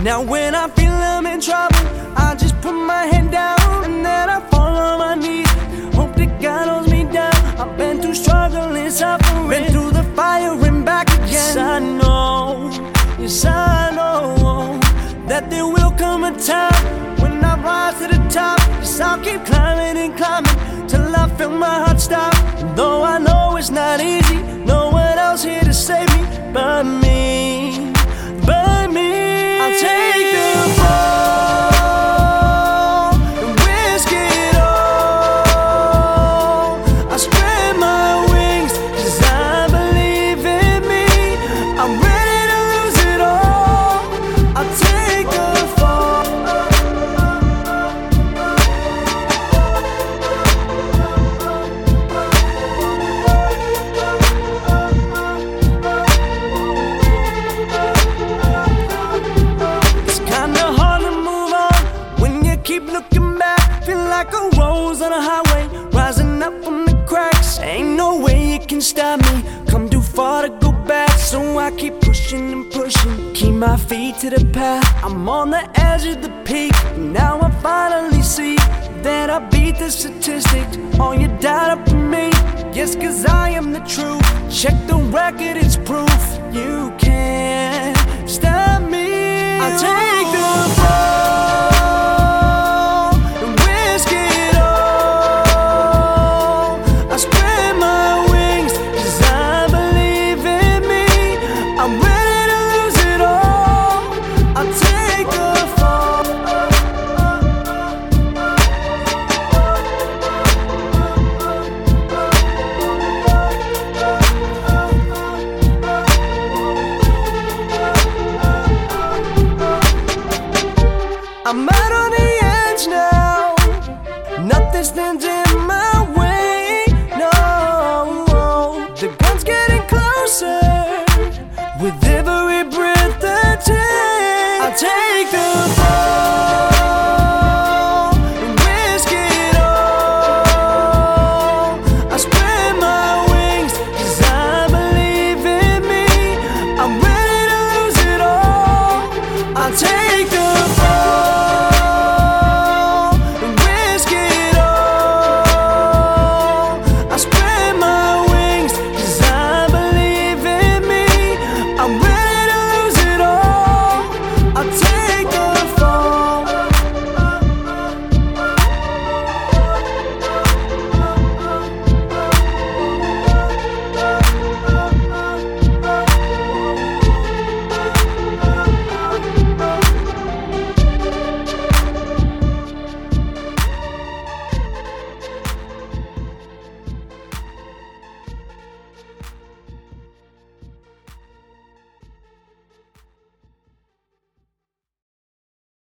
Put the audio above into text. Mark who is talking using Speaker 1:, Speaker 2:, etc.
Speaker 1: Now when I feel I'm in trouble, I just put my head down and then I fall on my knees. Hope that God holds me down. I've been through struggle and suffering, been through the fire and back again. Yes I know that there will come a time when I rise to the top. Yes, I'll keep climbing and climbing till I feel my heart stop. And though I know it's not easy, no one else here to save me but me, but me. I'll take the fall and risk it all. I spread my wings 'cause I believe in me. I'm ready to lose it all. I'll take the fall. Keep looking back, feel like a rose on a highway, rising up from the cracks. Ain't no way you can stop me, come too far to go back. So I keep pushing and pushing, keep my feet to the path. I'm on the edge of the peak, now I finally see that I beat the statistics. All you doubt up in me, yes, 'cause I am the truth. Check the record, it's proof. You can't stop me. I'll take the fall. I'm out on the edge now, nothing stands in my way, no. The gun's getting closer with every